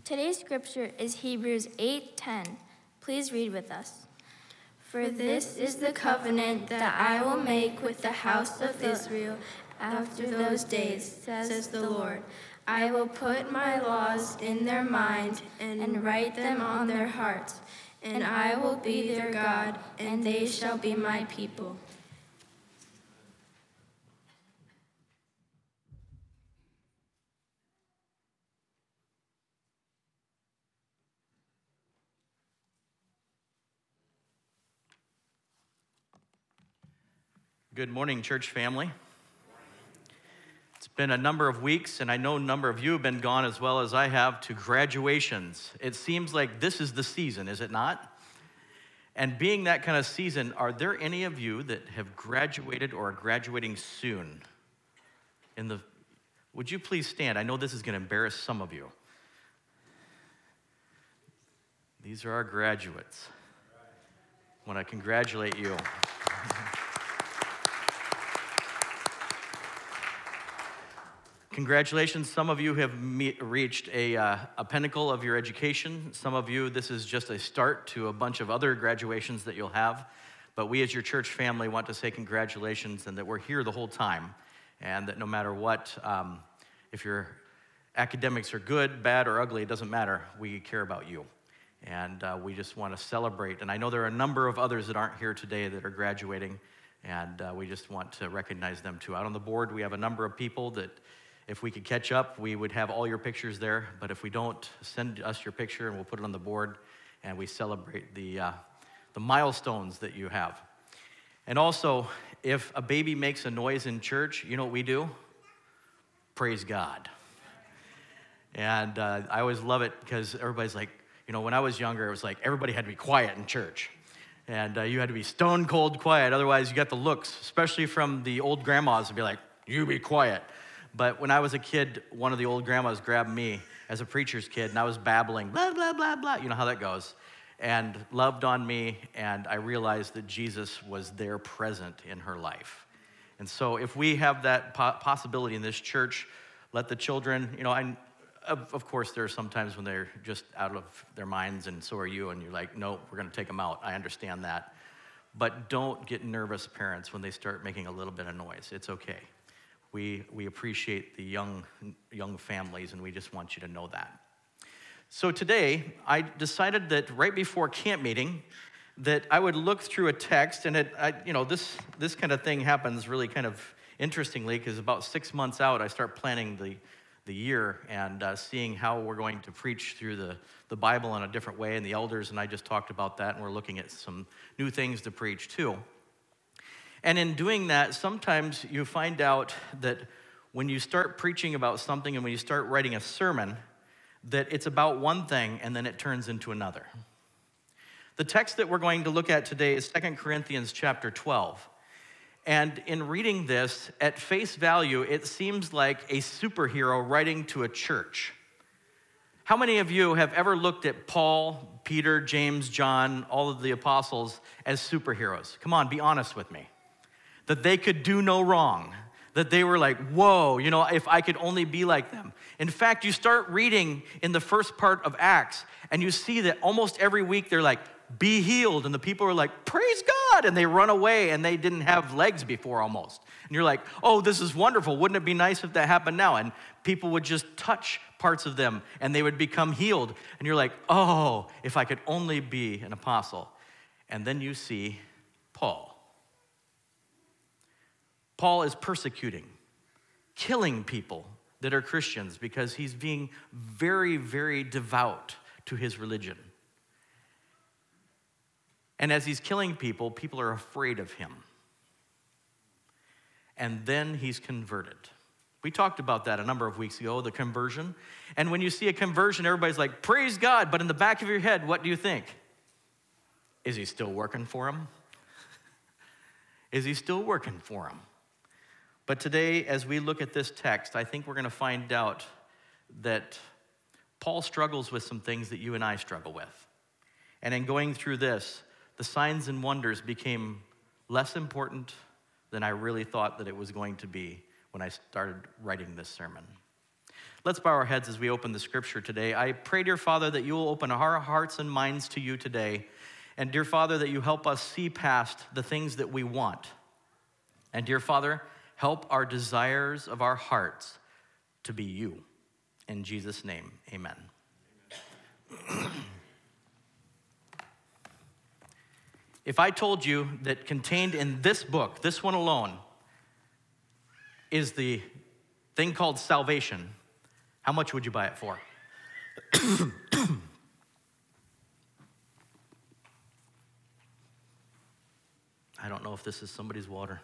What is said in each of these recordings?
Today's scripture is Hebrews 8:10. Please read with us. For this is the covenant that I will make with the house of Israel after those days, says the Lord. I will put my laws in their mind and write them on their hearts, and I will be their God, and they shall be my people. Good morning, church family. It's been a number of weeks, and I know a number of you have been gone as well as I have to graduations. It seems like this is the season, is it not? And being that kind of season, are there any of you that have graduated or are graduating soon? Would you please stand? I know this is going to embarrass some of you. These are our graduates. I want to congratulate you. Congratulations, some of you have reached a pinnacle of your education. Some of you, this is just a start to a bunch of other graduations that you'll have. But we as your church family want to say congratulations and that we're here the whole time. And that no matter what, if your academics are good, bad, or ugly, it doesn't matter. We care about you. And we just want to celebrate. And I know there are a number of others that aren't here today that are graduating. And we just want to recognize them too. Out on the board, we have a number of people that if we could catch up, we would have all your pictures there. But if we don't, send us your picture and we'll put it on the board and we celebrate the milestones that you have. And also, if a baby makes a noise in church, you know what we do? Praise God. And I always love it because everybody's like, when I was younger, it was like everybody had to be quiet in church. And you had to be stone cold quiet. Otherwise, you got the looks, especially from the old grandmas, to be like, you be quiet. But when I was a kid, one of the old grandmas grabbed me as a preacher's kid, and I was babbling, blah, blah, blah, blah. You know how that goes. And loved on me, and I realized that Jesus was there present in her life. And so if we have that possibility in this church, let the children, of course, there are some times when they're just out of their minds, and so are you, and you're like, no, we're going to take them out. I understand that. But don't get nervous, parents, when they start making a little bit of noise. It's okay. We appreciate the young families, and we just want you to know that. So today, I decided that right before camp meeting, that I would look through a text, and this kind of thing happens really kind of interestingly, because about 6 months out, I start planning the year and seeing how we're going to preach through the Bible in a different way, and the elders and I just talked about that, and we're looking at some new things to preach too. And in doing that, sometimes you find out that when you start preaching about something and when you start writing a sermon, that it's about one thing and then it turns into another. The text that we're going to look at today is 2 Corinthians chapter 12. And in reading this, at face value, it seems like a superhero writing to a church. How many of you have ever looked at Paul, Peter, James, John, all of the apostles as superheroes? Come on, be honest with me. That they could do no wrong, that they were like, whoa, if I could only be like them. In fact, you start reading in the first part of Acts, and you see that almost every week they're like, be healed, and the people are like, praise God, and they run away, and they didn't have legs before almost. And you're like, oh, this is wonderful. Wouldn't it be nice if that happened now? And people would just touch parts of them, and they would become healed. And you're like, oh, if I could only be an apostle. And then you see Paul. Paul is persecuting, killing people that are Christians because he's being very, very devout to his religion. And as he's killing people, people are afraid of him. And then he's converted. We talked about that a number of weeks ago, the conversion. And when you see a conversion, everybody's like, praise God. But in the back of your head, what do you think? Is he still working for him? Is he still working for him? But today, as we look at this text, I think we're going to find out that Paul struggles with some things that you and I struggle with. And in going through this, the signs and wonders became less important than I really thought that it was going to be when I started writing this sermon. Let's bow our heads as we open the scripture today. I pray, dear Father, that you will open our hearts and minds to you today. And dear Father, that you help us see past the things that we want. And dear Father, help our desires of our hearts to be you. In Jesus' name, amen. If I told you that contained in this book, this one alone, is the thing called salvation, how much would you buy it for? I don't know if this is somebody's water,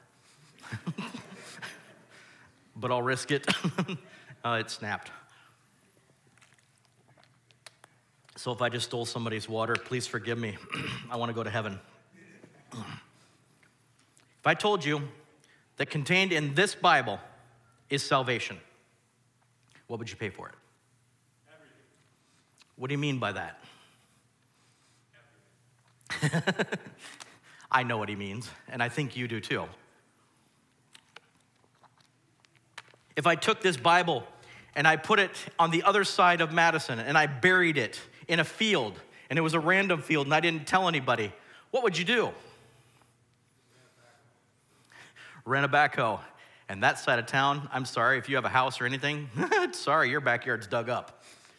but I'll risk it. It snapped. So if I just stole somebody's water, please forgive me. I want to go to heaven. If I told you that contained in this Bible is salvation, what would you pay for it? Everything. What do you mean by that? I know what he means, and I think you do too. If I took this Bible and I put it on the other side of Madison and I buried it in a field, and it was a random field and I didn't tell anybody, what would you do? Rent a backhoe. And that side of town, I'm sorry, if you have a house or anything, sorry, your backyard's dug up.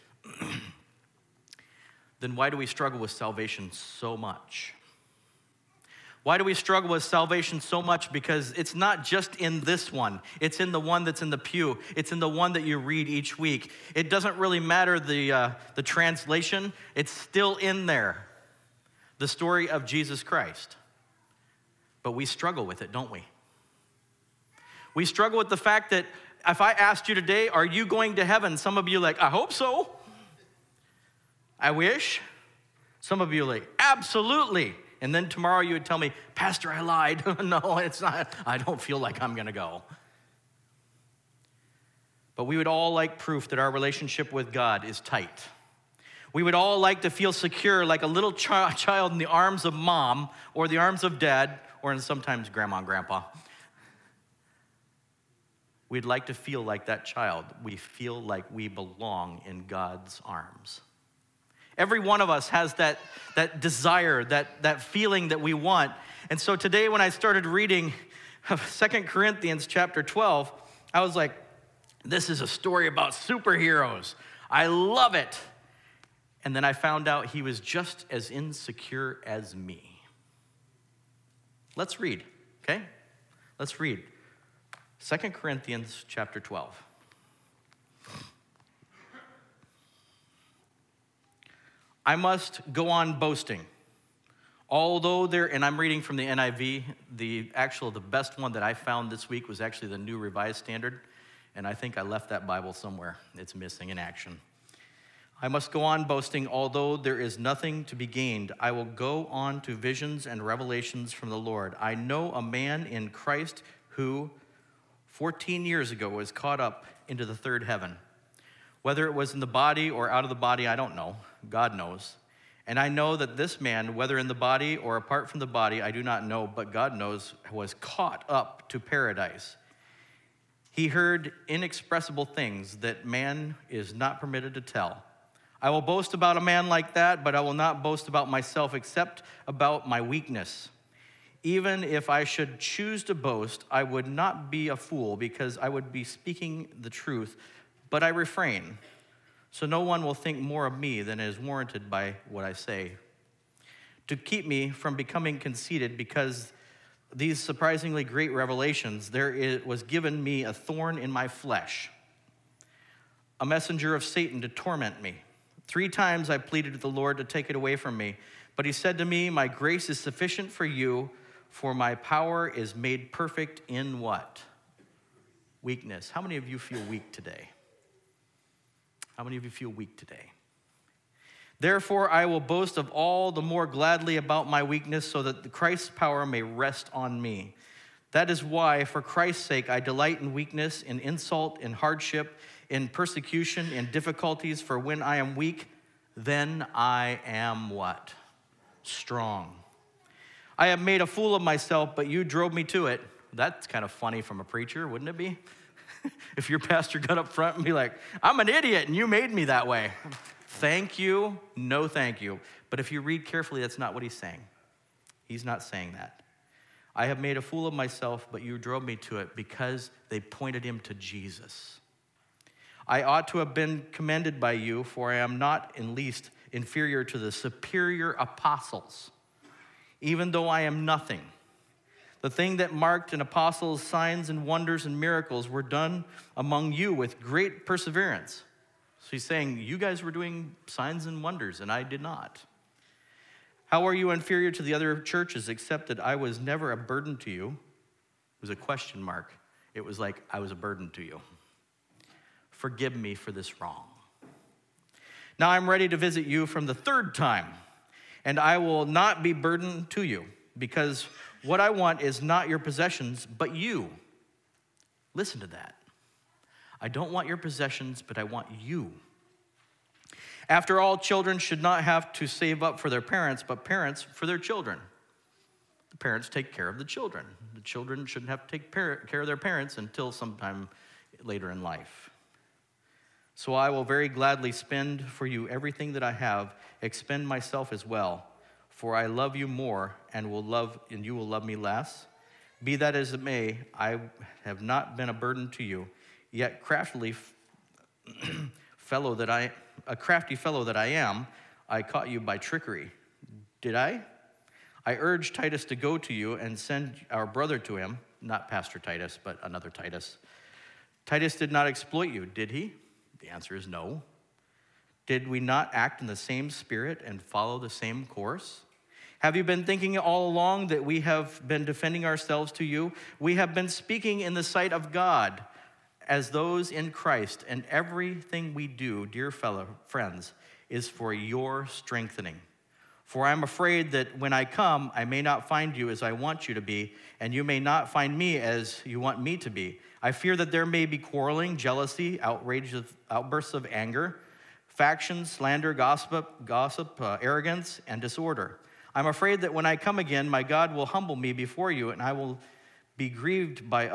Then why do we struggle with salvation so much? Why do we struggle with salvation so much? Because it's not just in this one. It's in the one that's in the pew. It's in the one that you read each week. It doesn't really matter the translation. It's still in there. The story of Jesus Christ. But we struggle with it, don't we? We struggle with the fact that if I asked you today, are you going to heaven? Some of you are like, I hope so. I wish. Some of you are like, absolutely. And then tomorrow you would tell me, Pastor, I lied. No, it's not. I don't feel like I'm going to go. But we would all like proof that our relationship with God is tight. We would all like to feel secure like a little child in the arms of mom or the arms of dad or in sometimes grandma and grandpa. We'd like to feel like that child. We feel like we belong in God's arms. Every one of us has that desire, that feeling that we want. And so today when I started reading 2 Corinthians chapter 12, I was like, this is a story about superheroes. I love it. And then I found out he was just as insecure as me. Let's read, okay? Let's read 2 Corinthians chapter 12. I must go on boasting. Although and I'm reading from the NIV, the best one that I found this week was actually the New Revised Standard, and I think I left that Bible somewhere. It's missing in action. I must go on boasting, although there is nothing to be gained. I will go on to visions and revelations from the Lord. I know a man in Christ who 14 years ago was caught up into the third heaven. Whether it was in the body or out of the body, I don't know. God knows. And I know that this man, whether in the body or apart from the body, I do not know, but God knows, was caught up to paradise. He heard inexpressible things that man is not permitted to tell. I will boast about a man like that, but I will not boast about myself except about my weakness. Even if I should choose to boast, I would not be a fool because I would be speaking the truth, but I refrain, so no one will think more of me than is warranted by what I say. To keep me from becoming conceited, because these surprisingly great revelations, was given me a thorn in my flesh, a messenger of Satan to torment me. 3 times I pleaded with the Lord to take it away from me, but he said to me, my grace is sufficient for you, for my power is made perfect in what? Weakness. How many of you feel weak today? How many of you feel weak today? Therefore, I will boast of all the more gladly about my weakness, so that Christ's power may rest on me. That is why, for Christ's sake, I delight in weakness, in insult, in hardship, in persecution, in difficulties. For when I am weak, then I am what? Strong. I have made a fool of myself, but you drove me to it. That's kind of funny from a preacher, wouldn't it be? if your pastor got up front and be like, I'm an idiot and you made me that way. Thank you, no thank you. But if you read carefully, that's not what he's saying. He's not saying that. I have made a fool of myself, but you drove me to it because they pointed him to Jesus. I ought to have been commended by you, for I am not in least inferior to the superior apostles, even though I am nothing. The thing that marked an apostle's signs and wonders and miracles were done among you with great perseverance. So he's saying, you guys were doing signs and wonders, and I did not. How are you inferior to the other churches, except that I was never a burden to you? It was a question mark. It was like, I was a burden to you. Forgive me for this wrong. Now I'm ready to visit you from the third time, and I will not be burdened to you, because what I want is not your possessions, but you. Listen to that. I don't want your possessions, but I want you. After all, children should not have to save up for their parents, but parents for their children. The parents take care of the children. The children shouldn't have to take care of their parents until sometime later in life. So I will very gladly spend for you everything that I have, expend myself as well, for I love you more and you will love me less. Be that as it may, I have not been a burden to you, yet crafty fellow that I am, I caught you by trickery. Did I? I urged Titus to go to you and send our brother to him, not Pastor Titus, but another Titus. Titus did not exploit you, did he? The answer is no. Did we not act in the same spirit and follow the same course? Have you been thinking all along that we have been defending ourselves to you? We have been speaking in the sight of God as those in Christ, and everything we do, dear fellow friends, is for your strengthening. For I am afraid that when I come, I may not find you as I want you to be, and you may not find me as you want me to be. I fear that there may be quarreling, jealousy, outbursts of anger, factions, slander, gossip, arrogance, and disorder. I'm afraid that when I come again, my God will humble me before you, and I will be grieved by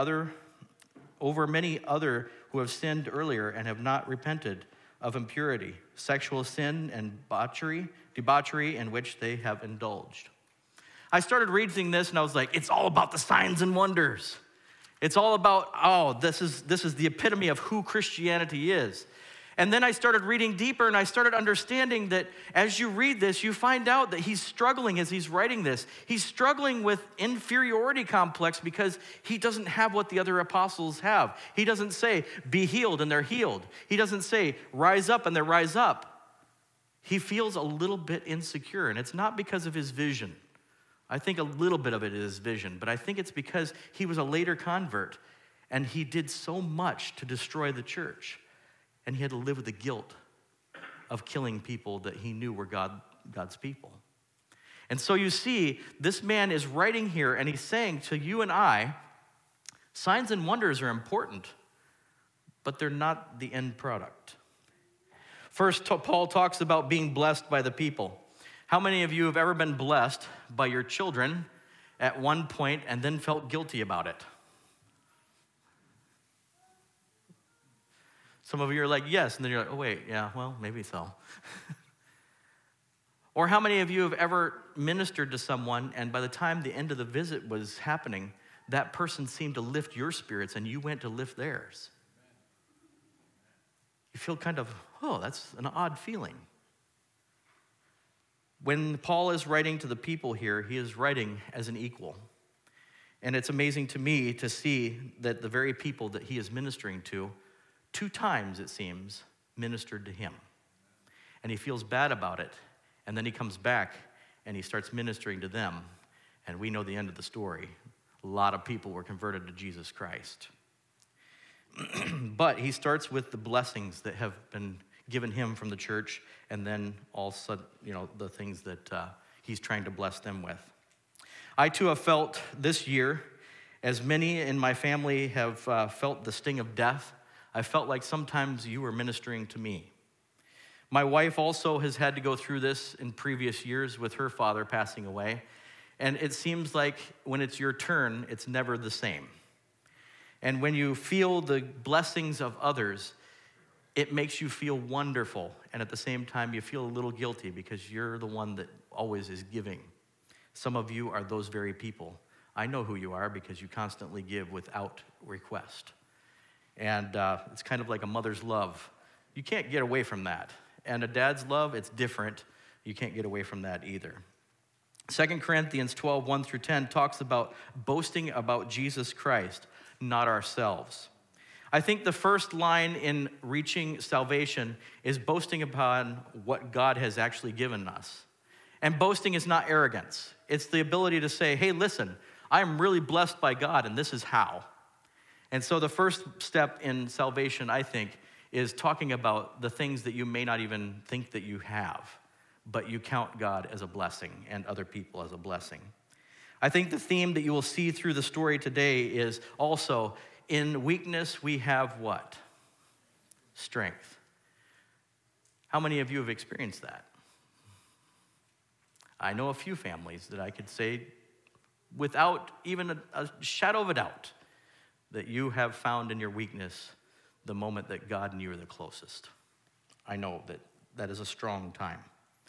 over many other who have sinned earlier and have not repented of impurity, sexual sin, and debauchery in which they have indulged. I started reading this and I was like, it's all about the signs and wonders. It's all about, this is the epitome of who Christianity is. And then I started reading deeper and I started understanding that as you read this, you find out that he's struggling as he's writing this. He's struggling with inferiority complex because he doesn't have what the other apostles have. He doesn't say, be healed, and they're healed. He doesn't say, rise up, and they rise up. He feels a little bit insecure, and it's not because of his vision. I think a little bit of it is vision, but I think it's because he was a later convert, and he did so much to destroy the church. And he had to live with the guilt of killing people that he knew were God's people. And so you see, this man is writing here, and he's saying to you and I, signs and wonders are important, but they're not the end product. First, Paul talks about being blessed by the people. How many of you have ever been blessed by your children at one point and then felt guilty about it? Some of you are like, yes, and then you're like, oh, wait, yeah, well, maybe so. Or how many of you have ever ministered to someone, and by the time the end of the visit was happening, that person seemed to lift your spirits, and you went to lift theirs? You feel kind of, that's an odd feeling. When Paul is writing to the people here, he is writing as an equal. And it's amazing to me to see that the very people that he is ministering to, 2 times, it seems, ministered to him. And he feels bad about it. And then he comes back and he starts ministering to them. And we know the end of the story. A lot of people were converted to Jesus Christ. But he starts with the blessings that have been given him from the church, and then also, the things that he's trying to bless them with. I too have felt this year, as many in my family have felt the sting of death, I felt like sometimes you were ministering to me. My wife also has had to go through this in previous years with her father passing away. And it seems like when it's your turn, it's never the same. And when you feel the blessings of others, it makes you feel wonderful. And at the same time, you feel a little guilty because you're the one that always is giving. Some of you are those very people. I know who you are because you constantly give without request. And it's kind of like a mother's love. You can't get away from that. And a dad's love, it's different. You can't get away from that either. 2 Corinthians 12, 1 through 10 talks about boasting about Jesus Christ, not ourselves. I think the first line in reaching salvation is boasting upon what God has actually given us. And boasting is not arrogance. It's the ability to say, hey, listen, I'm really blessed by God, and this is how. And so the first step in salvation, I think, is talking about the things that you may not even think that you have, but you count God as a blessing and other people as a blessing. I think the theme that you will see through the story today is also, in weakness, we have what? Strength. How many of you have experienced that? I know a few families that I could say, without even a shadow of a doubt, that you have found in your weakness the moment that God and you are the closest. I know that that is a strong time.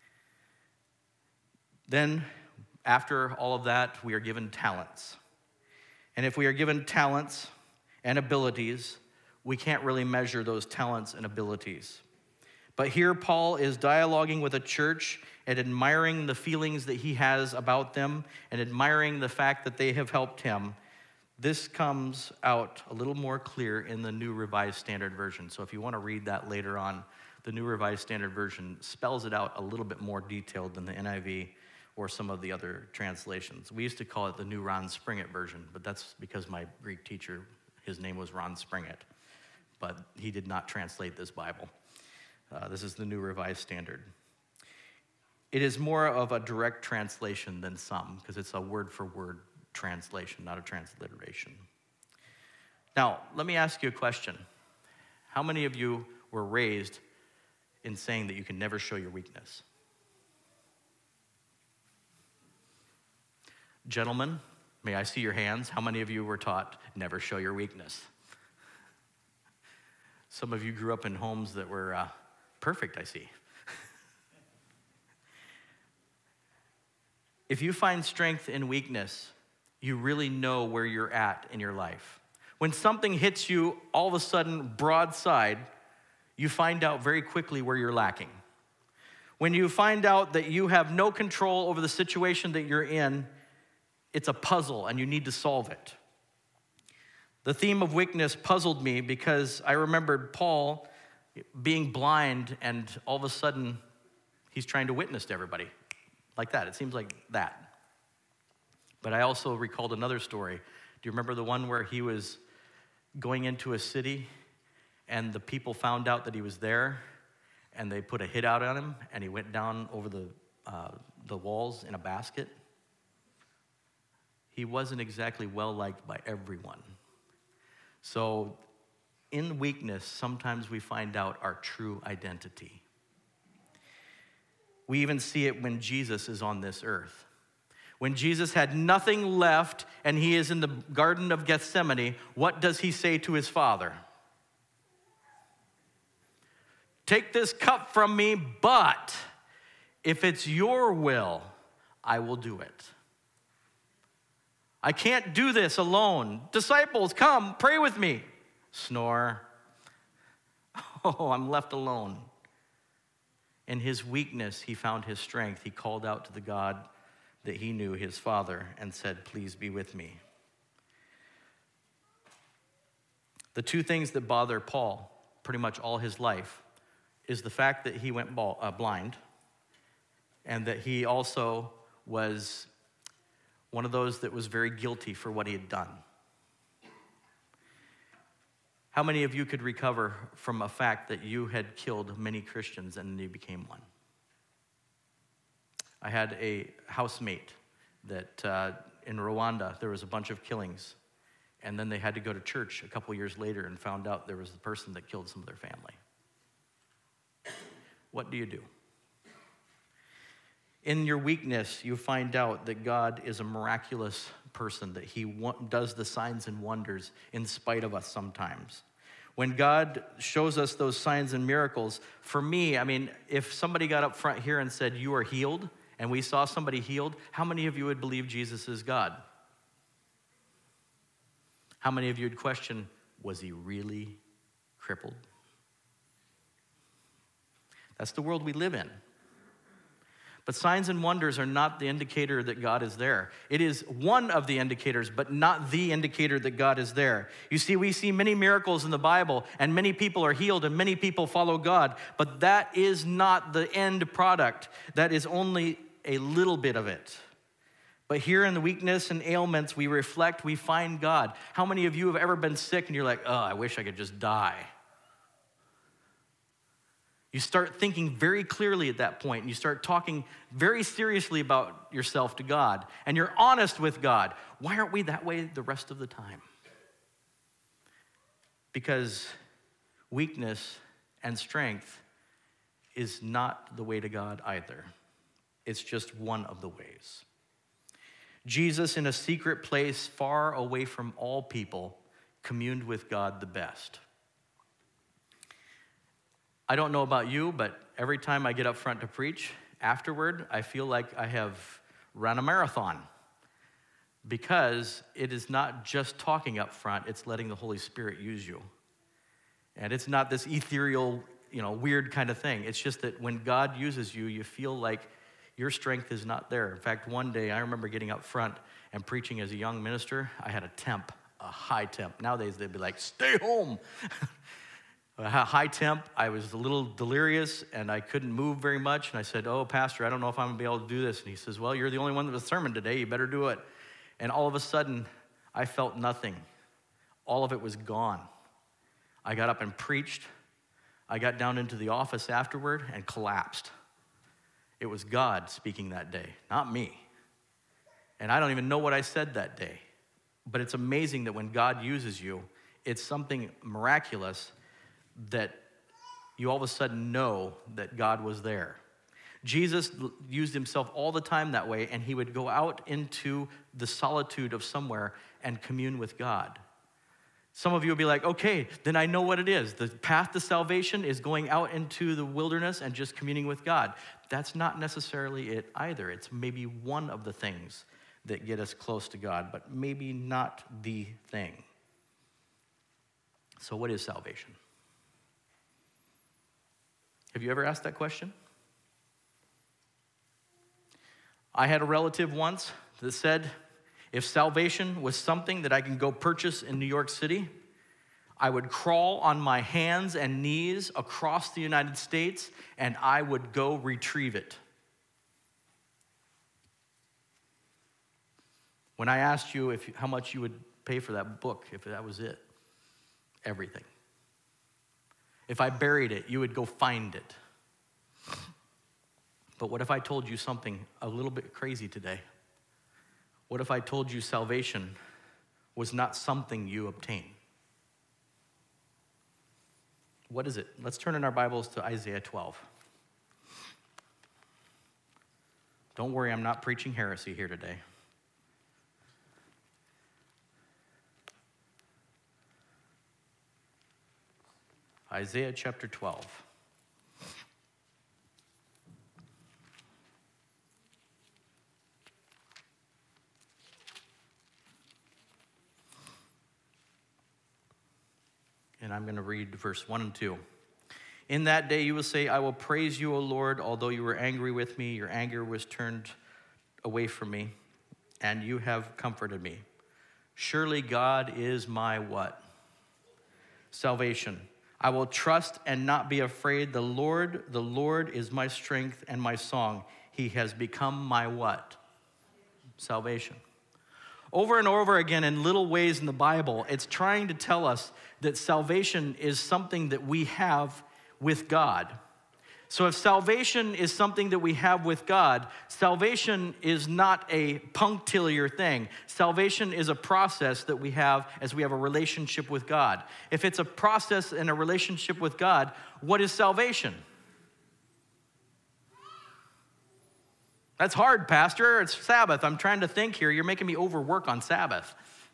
Then, after all of that, we are given talents. And if we are given talents and abilities, we can't really measure those talents and abilities. But here Paul is dialoguing with a church and admiring the feelings that he has about them and admiring the fact that they have helped him. This comes out a little more clear in the New Revised Standard Version. So if you want to read that later on, the New Revised Standard Version spells it out a little bit more detailed than the NIV or some of the other translations. We used to call it the New Ron Springett version, but that's because my Greek teacher, his name was Ron Springett, but he did not translate this Bible. This is the New Revised Standard. It is more of a direct translation than some, because it's a word-for-word translation, not a transliteration. Now, let me ask you a question. How many of you were raised in saying that you can never show your weakness? Gentlemen, may I see your hands? How many of you were taught, never show your weakness? Some of you grew up in homes that were perfect, I see. If you find strength in weakness, you really know where you're at in your life. When something hits you all of a sudden broadside, you find out very quickly where you're lacking. When you find out that you have no control over the situation that you're in, it's a puzzle and you need to solve it. The theme of weakness puzzled me because I remembered Paul being blind and all of a sudden he's trying to witness to everybody. Like that, it seems like that. But I also recalled another story. Do you remember the one where he was going into a city and the people found out that he was there and they put a hit out on him and he went down over the walls in a basket? He wasn't exactly well-liked by everyone. So in weakness, sometimes we find out our true identity. We even see it when Jesus is on this earth. When Jesus had nothing left and he is in the Garden of Gethsemane, what does he say to his Father? Take this cup from me, but if it's your will, I will do it. I can't do this alone. Disciples, come, pray with me. Snore. Oh, I'm left alone. In his weakness, he found his strength. He called out to the God that he knew, his Father, and said, please be with me. The two things that bother Paul pretty much all his life is the fact that he went blind and that he also was one of those that was very guilty for what he had done. How many of you could recover from a fact that you had killed many Christians and you became one? I had a housemate that in Rwanda, there was a bunch of killings. And then they had to go to church a couple years later and found out there was the person that killed some of their family. What do you do? In your weakness, you find out that God is a miraculous person, that he does the signs and wonders in spite of us sometimes. When God shows us those signs and miracles, for me, I mean, if somebody got up front here and said, you are healed, and we saw somebody healed, how many of you would believe Jesus is God? How many of you would question, was he really crippled? That's the world we live in. But signs and wonders are not the indicator that God is there. It is one of the indicators, but not the indicator that God is there. You see, we see many miracles in the Bible, and many people are healed, and many people follow God, but that is not the end product. That is only a little bit of it. But here in the weakness and ailments, we reflect, we find God. How many of you have ever been sick and you're like, oh, I wish I could just die? You start thinking very clearly at that point, and you start talking very seriously about yourself to God, and you're honest with God. Why aren't we that way the rest of the time? Because weakness and strength is not the way to God either. It's just one of the ways. Jesus, in a secret place far away from all people, communed with God the best. I don't know about you, but every time I get up front to preach, afterward, I feel like I have run a marathon, because it is not just talking up front, it's letting the Holy Spirit use you. And it's not this ethereal, weird kind of thing. It's just that when God uses you, you feel like your strength is not there. In fact, one day I remember getting up front and preaching as a young minister. I had a high temp. Nowadays they'd be like, stay home. A high temp, I was a little delirious, and I couldn't move very much, and I said, oh, Pastor, I don't know if I'm going to be able to do this. And he says, well, you're the only one that was sermon today. You better do it. And all of a sudden, I felt nothing. All of it was gone. I got up and preached. I got down into the office afterward and collapsed. It was God speaking that day, not me. And I don't even know what I said that day. But it's amazing that when God uses you, it's something miraculous that you all of a sudden know that God was there. Jesus used himself all the time that way, and he would go out into the solitude of somewhere and commune with God. Some of you will be like, okay, then I know what it is. The path to salvation is going out into the wilderness and just communing with God. That's not necessarily it either. It's maybe one of the things that get us close to God, but maybe not the thing. So what is salvation? Have you ever asked that question? I had a relative once that said, if salvation was something that I can go purchase in New York City, I would crawl on my hands and knees across the United States, and I would go retrieve it. When I asked you how much you would pay for that book, if that was it, everything. If I buried it, you would go find it. But what if I told you something a little bit crazy today? What if I told you salvation was not something you obtain? What is it? Let's turn in our Bibles to Isaiah 12. Don't worry, I'm not preaching heresy here today. Isaiah chapter 12. And I'm going to read verse 1 and 2. In that day you will say, I will praise you, O Lord, although you were angry with me, your anger was turned away from me, and you have comforted me. Surely God is my what? Salvation. I will trust and not be afraid. The Lord is my strength and my song. He has become my what? Salvation. Over and over again in little ways in the Bible, it's trying to tell us that salvation is something that we have with God. So if salvation is something that we have with God, salvation is not a punctiliar thing. Salvation is a process that we have as we have a relationship with God. If it's a process and a relationship with God, what is salvation? That's hard, Pastor. It's Sabbath. I'm trying to think here. You're making me overwork on Sabbath.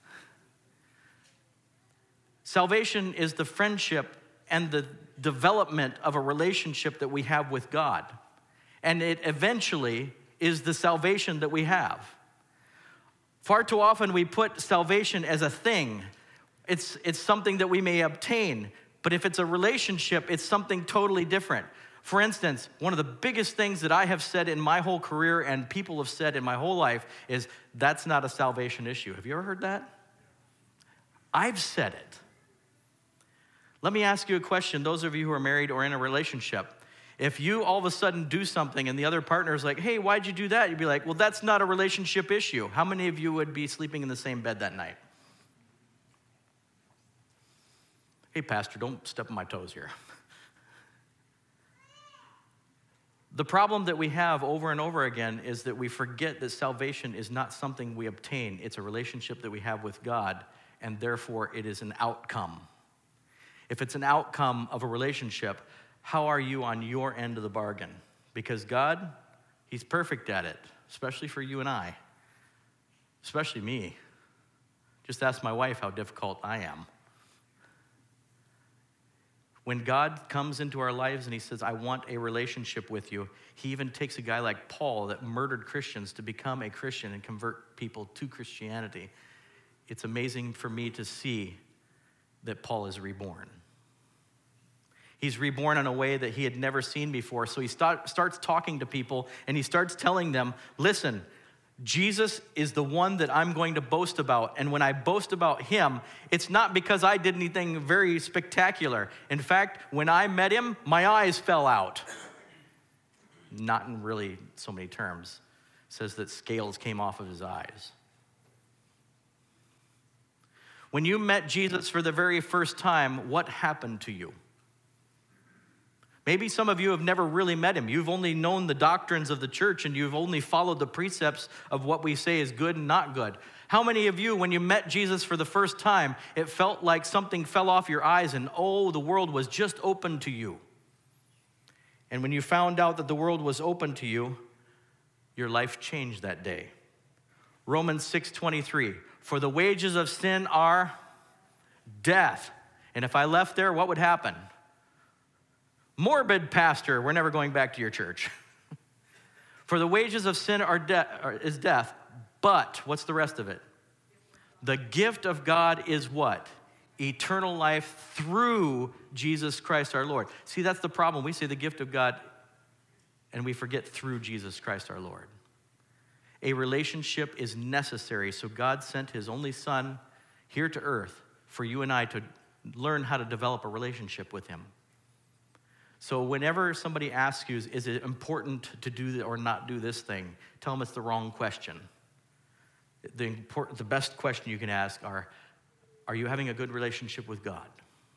Salvation is the friendship and the development of a relationship that we have with God. And it eventually is the salvation that we have. Far too often we put salvation as a thing. It's something that we may obtain. But if it's a relationship, it's something totally different. For instance, one of the biggest things that I have said in my whole career and people have said in my whole life is, that's not a salvation issue. Have you ever heard that? I've said it. Let me ask you a question, those of you who are married or in a relationship. If you all of a sudden do something and the other partner is like, hey, why'd you do that? You'd be like, well, that's not a relationship issue. How many of you would be sleeping in the same bed that night? Hey, Pastor, don't step on my toes here. The problem that we have over and over again is that we forget that salvation is not something we obtain. It's a relationship that we have with God, and therefore it is an outcome. If it's an outcome of a relationship, how are you on your end of the bargain? Because God, he's perfect at it, especially for you and I, especially me. Just ask my wife how difficult I am. When God comes into our lives and he says, I want a relationship with you, he even takes a guy like Paul that murdered Christians to become a Christian and convert people to Christianity. It's amazing for me to see that Paul is reborn. He's reborn in a way that he had never seen before. So he starts talking to people and he starts telling them, listen, Jesus is the one that I'm going to boast about. And when I boast about him, it's not because I did anything very spectacular. In fact, when I met him, my eyes fell out. Not in really so many terms. It says that scales came off of his eyes. When you met Jesus for the very first time, what happened to you? Maybe some of you have never really met him. You've only known the doctrines of the church and you've only followed the precepts of what we say is good and not good. How many of you, when you met Jesus for the first time, it felt like something fell off your eyes and, oh, the world was just open to you? And when you found out that the world was open to you, your life changed that day. Romans 6:23, for the wages of sin are death. And if I left there, what would happen? Morbid, pastor, we're never going back to your church. For the wages of sin is death, but what's the rest of it? The gift of God is what? Eternal life through Jesus Christ our Lord. See, that's the problem. We say the gift of God, and we forget through Jesus Christ our Lord. A relationship is necessary, so God sent his only son here to earth for you and I to learn how to develop a relationship with him. So whenever somebody asks you, is it important to do or not do this thing, tell them it's the wrong question. The best question you can ask are you having a good relationship with God?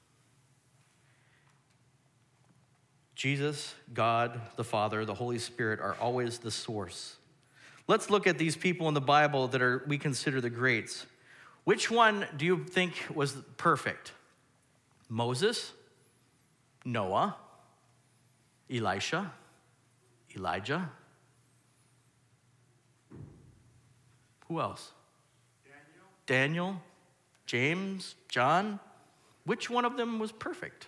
Jesus, God, the Father, the Holy Spirit are always the source. Let's look at these people in the Bible that we consider the greats. Which one do you think was perfect? Moses? Noah? Elisha, Elijah. Who else? Daniel, James, John. Which one of them was perfect?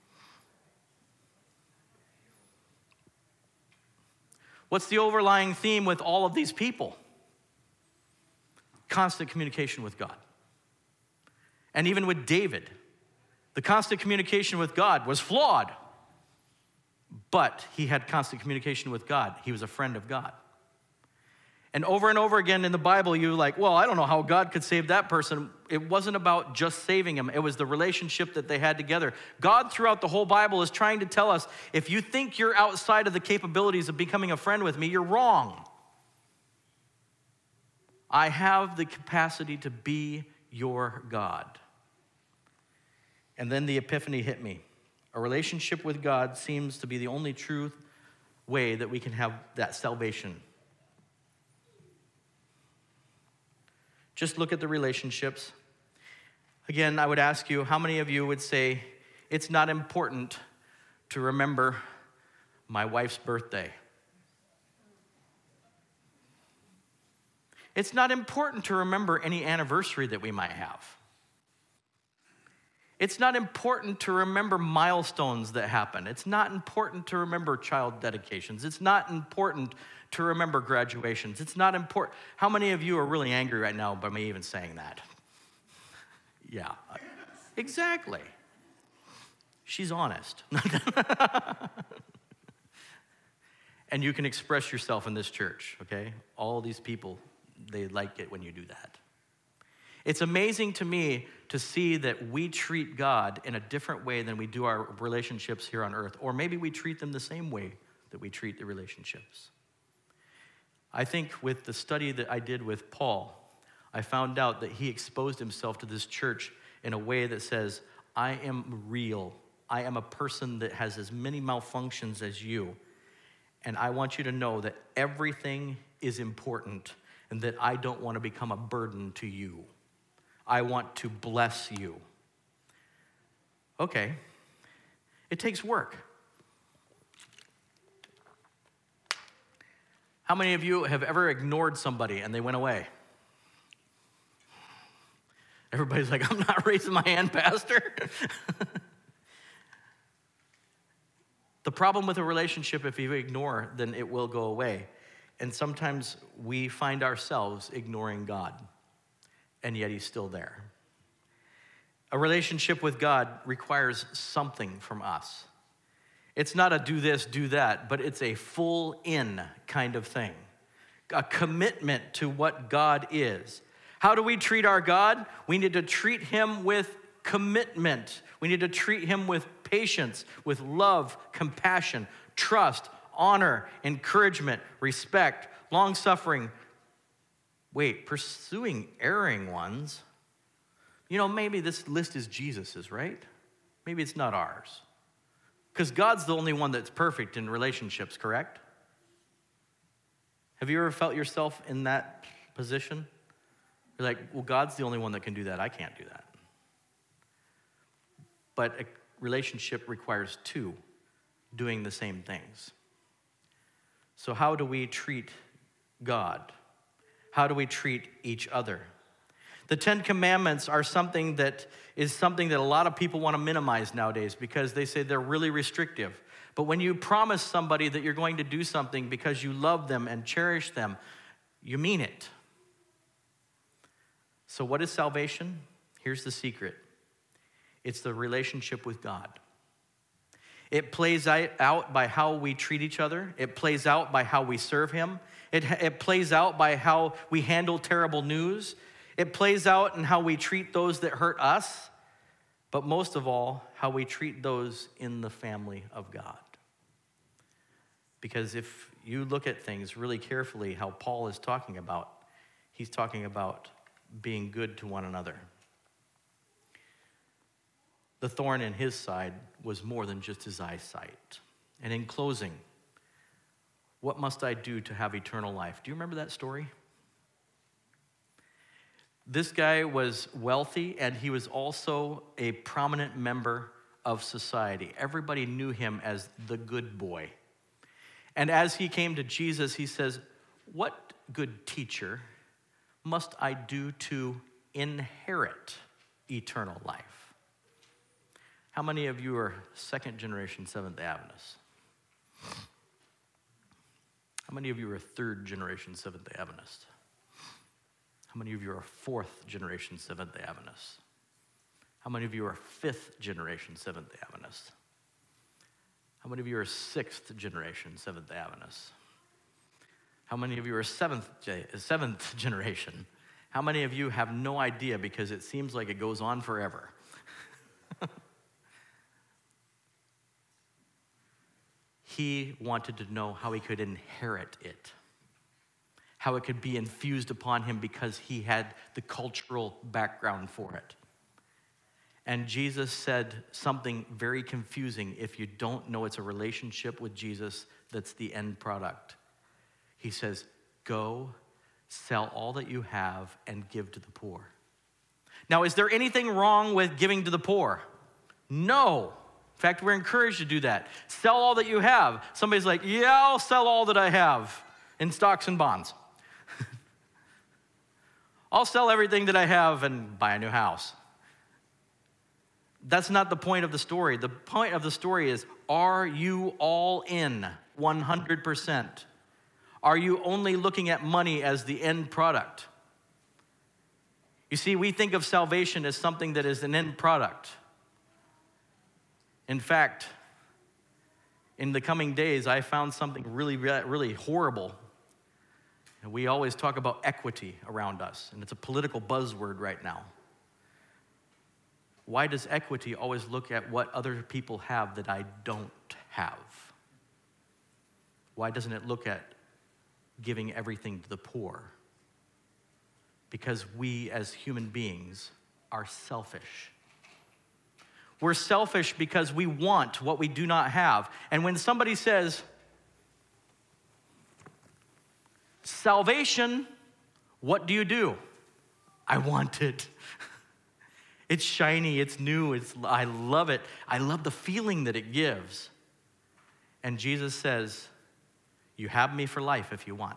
What's the overlying theme with all of these people? Constant communication with God. And even with David, the constant communication with God was flawed. But he had constant communication with God. He was a friend of God. And over again in the Bible, you're like, well, I don't know how God could save that person. It wasn't about just saving him. It was the relationship that they had together. God, throughout the whole Bible, is trying to tell us, if you think you're outside of the capabilities of becoming a friend with me, you're wrong. I have the capacity to be your God. And then the epiphany hit me. A relationship with God seems to be the only true way that we can have that salvation. Just look at the relationships. Again, I would ask you, how many of you would say, it's not important to remember my wife's birthday? It's not important to remember any anniversary that we might have. It's not important to remember milestones that happen. It's not important to remember child dedications. It's not important to remember graduations. It's not important. How many of you are really angry right now by me even saying that? Yeah, exactly. She's honest. And you can express yourself in this church, okay? All these people, they like it when you do that. It's amazing to me to see that we treat God in a different way than we do our relationships here on earth, or maybe we treat them the same way that we treat the relationships. I think with the study that I did with Paul, I found out that he exposed himself to this church in a way that says, I am real. I am a person that has as many malfunctions as you, and I want you to know that everything is important and that I don't want to become a burden to you. I want to bless you. Okay, it takes work. How many of you have ever ignored somebody and they went away? Everybody's like, I'm not raising my hand, Pastor. The problem with a relationship, if you ignore, then it will go away. And sometimes we find ourselves ignoring God, and yet he's still there. A relationship with God requires something from us. It's not a do this, do that, but it's a full in kind of thing. A commitment to what God is. How do we treat our God? We need to treat him with commitment. We need to treat him with patience, with love, compassion, trust, honor, encouragement, respect, long-suffering. Wait, pursuing erring ones. You know, maybe this list is Jesus's, right? Maybe it's not ours. Because God's the only one that's perfect in relationships, correct? Have you ever felt yourself in that position? You're like, well, God's the only one that can do that. I can't do that. But a relationship requires two doing the same things. So how do we treat God? How do we treat each other? The 10 Commandments are something that a lot of people want to minimize nowadays because they say they're really restrictive. But when you promise somebody that you're going to do something because you love them and cherish them, you mean it. So what is salvation? Here's the secret. It's the relationship with God. It plays out by how we treat each other. It plays out by how we serve him. It plays out by how we handle terrible news. It plays out in how we treat those that hurt us. But most of all, how we treat those in the family of God. Because if you look at things really carefully, how Paul is talking about, he's talking about being good to one another. The thorn in his side was more than just his eyesight. And in closing, what must I do to have eternal life? Do you remember that story? This guy was wealthy, and he was also a prominent member of society. Everybody knew him as the good boy. And as he came to Jesus, he says, what good teacher must I do to inherit eternal life? How many of you are second generation Seventh-day Adventists? How many of you are third generation Seventh-day Adventists? How many of you are fourth generation Seventh-day Adventists? How many of you are fifth generation Seventh-day Adventists? How many of you are sixth generation Seventh-day Adventists? How many of you are seventh generation? How many of you have no idea because it seems like it goes on forever? He wanted to know how he could inherit it, how it could be infused upon him because he had the cultural background for it. And Jesus said something very confusing if you don't know it's a relationship with Jesus that's the end product. He says, go, sell all that you have and give to the poor. Now, is there anything wrong with giving to the poor? No. In fact, we're encouraged to do that. Sell all that you have. Somebody's like, yeah, I'll sell all that I have in stocks and bonds. I'll sell everything that I have and buy a new house. That's not the point of the story. The point of the story is, are you all in 100%? Are you only looking at money as the end product? You see, we think of salvation as something that is an end product. In fact, in the coming days, I found something really horrible. And we always talk about equity around us, and it's a political buzzword right now. Why does equity always look at what other people have that I don't have? Why doesn't it look at giving everything to the poor? Because we as human beings are selfish. We're selfish because we want what we do not have. And when somebody says, salvation, what do? I want it. It's shiny, it's new, I love it. I love the feeling that it gives. And Jesus says, you have me for life if you want.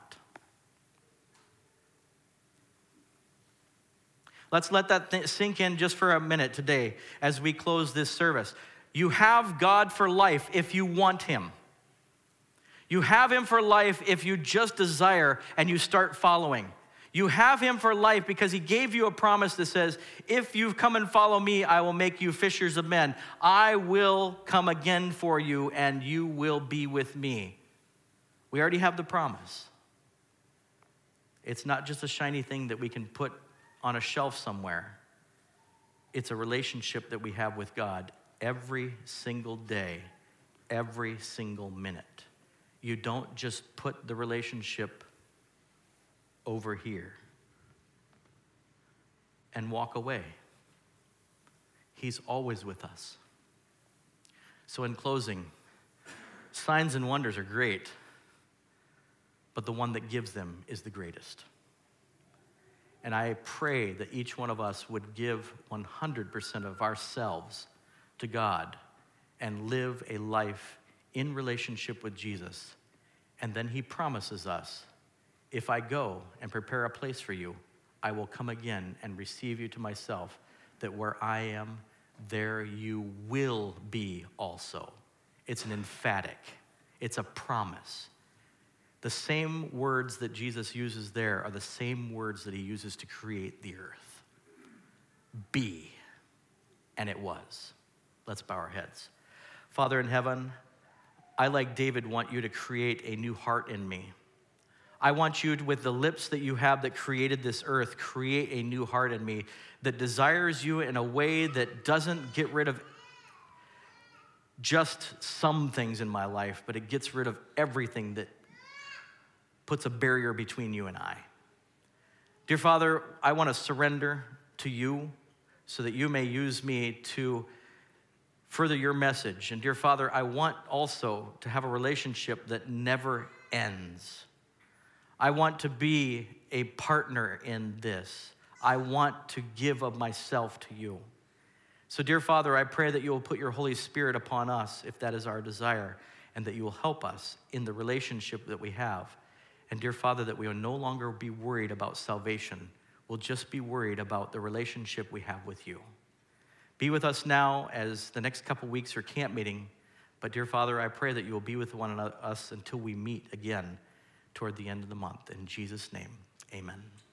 Let's let that sink in just for a minute today as we close this service. You have God for life if you want him. You have him for life if you just desire and you start following. You have him for life because he gave you a promise that says, if you come and follow me, I will make you fishers of men. I will come again for you and you will be with me. We already have the promise. It's not just a shiny thing that we can put on a shelf somewhere. It's a relationship that we have with God every single day, every single minute. You don't just put the relationship over here and walk away. He's always with us. So in closing, signs and wonders are great, but the one that gives them is the greatest. And I pray that each one of us would give 100% of ourselves to God and live a life in relationship with Jesus. And then he promises us, if I go and prepare a place for you, I will come again and receive you to myself, that where I am, there you will be also. It's an emphatic. It's a promise. The same words that Jesus uses there are the same words that he uses to create the earth. Be. And it was. Let's bow our heads. Father in heaven, I, like David, want you to create a new heart in me. I want you to, with the lips that you have that created this earth, create a new heart in me that desires you in a way that doesn't get rid of just some things in my life, but it gets rid of everything that puts a barrier between you and I. Dear Father, I want to surrender to you so that you may use me to further your message. And dear Father, I want also to have a relationship that never ends. I want to be a partner in this. I want to give of myself to you. So dear Father, I pray that you will put your Holy Spirit upon us if that is our desire, and that you will help us in the relationship that we have. And dear Father, that we will no longer be worried about salvation. We'll just be worried about the relationship we have with you. Be with us now as the next couple weeks are camp meeting. But dear Father, I pray that you will be with us until we meet again toward the end of the month. In Jesus' name, amen.